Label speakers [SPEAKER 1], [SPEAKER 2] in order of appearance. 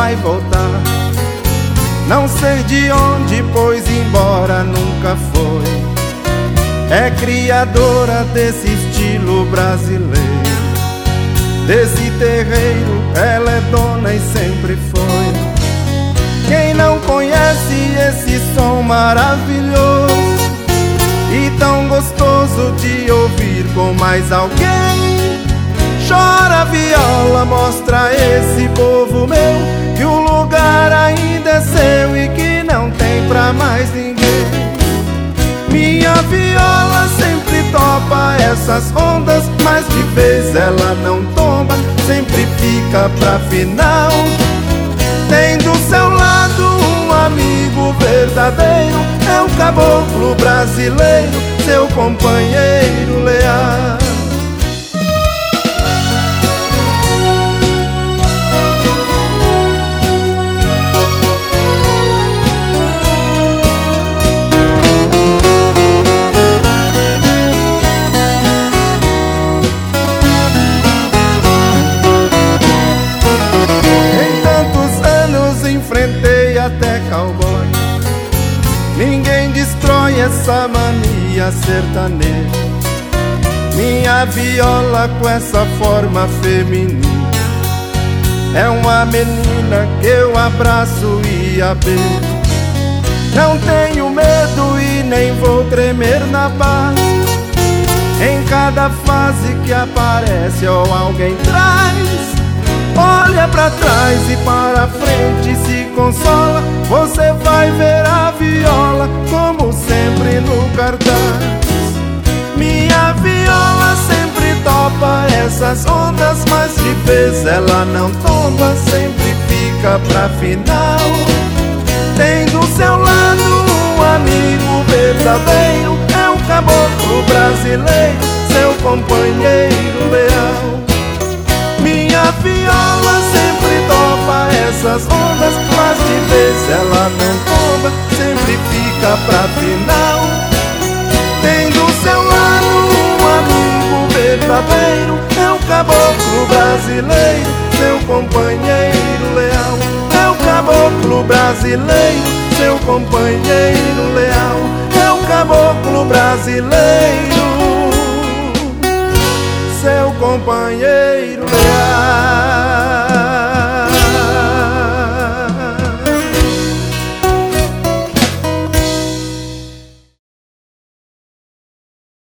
[SPEAKER 1] vai voltar. Não sei de onde, pois embora nunca foi. É criadora desse estilo brasileiro. Desse terreiro ela é dona e sempre foi. Quem não conhece esse som maravilhoso e tão gostoso de ouvir com mais alguém? Chora a viola, mostra a esse povo meu que o lugar ainda é seu e que não tem pra mais ninguém. Minha viola sempre topa essas ondas, mas de vez ela não tomba, sempre fica pra final. Tem do seu lado um amigo verdadeiro, é o caboclo brasileiro, seu companheiro leal. Enfrentei até cowboy, ninguém destrói essa mania sertaneja. Minha viola com essa forma feminina é uma menina que eu abraço e a beijo. Não tenho medo e nem vou tremer na paz. Em cada fase que aparece ou alguém traz, olha pra trás e para frente se consola. Você vai ver a viola como sempre no cartaz. Minha viola sempre topa essas ondas, mas de vez ela não tomba, sempre fica pra final. Tem do seu lado um amigo verdadeiro, é o caboclo brasileiro, seu companheiro leal. Minha viola sempre topa essas ondas, mas de vez ela não tomba, sempre fica pra final. Tem do seu lado um amigo verdadeiro, é o caboclo brasileiro, seu companheiro leal. É o caboclo brasileiro, seu companheiro leal. É o caboclo brasileiro, seu companheiro leal.